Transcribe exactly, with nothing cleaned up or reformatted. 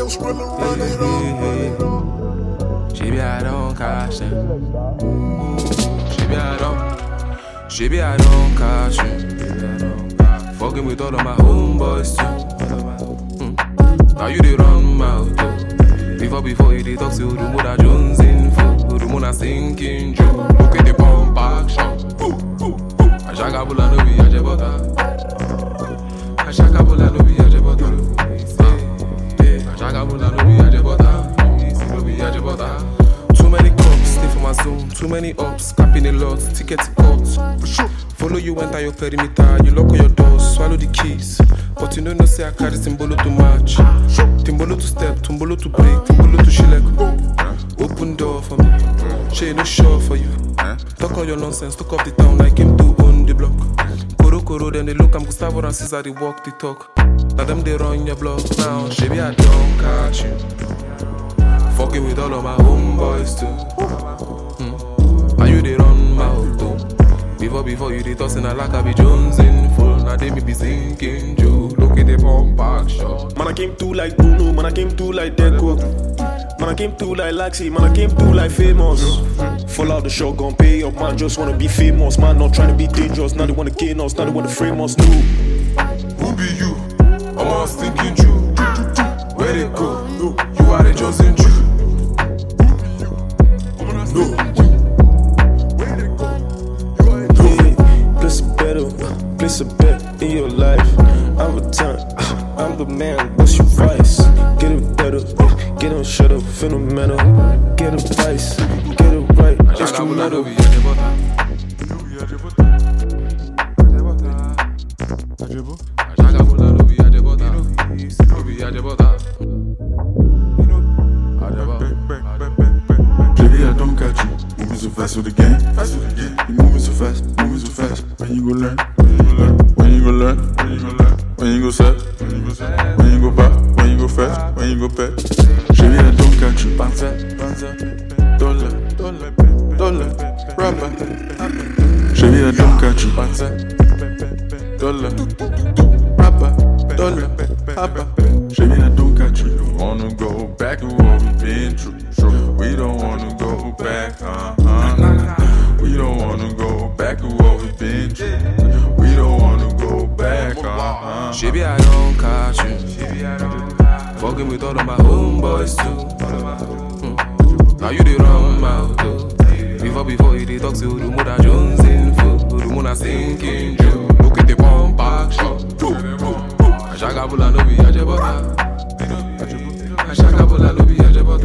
eu skrilla run it up. She be out on cash. She be out on. She be out on cash. Fucking with all of my homeboys too. Mm. Now you dey run mouth too. Before before you dey talk to the mother Jones in full. The mother sinking Joe. Look at the pump action. I shakabula no be a jebota. I shakabula no be a jebota. I shakabula no be a jebota. No be a jebota. Too many cops stay for my zone. Too many ups capping a lot. Ticket to court. Follow you enter your perimeter. You lock all your doors. Swallow the keys. But you know no say I carry Timbolo to match. Timbolo to step. Timbolo to break. Timbolo to shilek. Open door for me. She no sure for you. Talk all your nonsense. Talk up the town. I came to own the block. Koro koro then they look. I'm Gustavo and Cesar. They walk the talk. Now them they run your block now. She be I don't catch you. Fucking with all of my homeboys too. Hmm. Are you they run mouth too? Before before you they tossing a like I be Jones in full. Now they me be sinking Joe. Look at the pump back shot. Man I came through like Bruno. Man I came through like Deco. Man I came through like Laxi. Man I came through like Famous. Fall out the shotgun, pay up. Man just wanna be famous. Man not trying to be dangerous. Now they wanna kill us. Now they wanna frame us. No. Who be you? I'm all stinking Jew. Where they go? You are the chosen Jew. No. Yeah, place a bet, place a bet in your life. I'm a turn, I'm the man. What's your vice? Get it better, get on shut up, phenomenal. Get advice, get it right, instrumental. Baby, I don't catch you. Moving so fast with the game. Fast with the game. You moving so fast, moving so fast. When you go learn? When you go learn? When you go learn? When you go set? When you go set? When you go back? When you go fast? When you go pet? Baby, I don't catch you. Banza, banza, dollar, dollar, dollar, rapper. Baby, I don't catch you. Banza, dollar, rapper, dollar, rapper. Baby, I don't catch you. Wanna go back to what we've been through. We don't wanna go back, uh-huh. We don't wanna go back to what we've been through. We don't wanna go back, uh-huh. She be I don't catch you. Fucking with all of my homeboys too. Hmm. Now you the run mouth too. Before before you they talk to the mother Jones in full. The mother sinking Joe. Look at the pump back shot. I shakabula no be a jebota. I shakabula no be a jebota.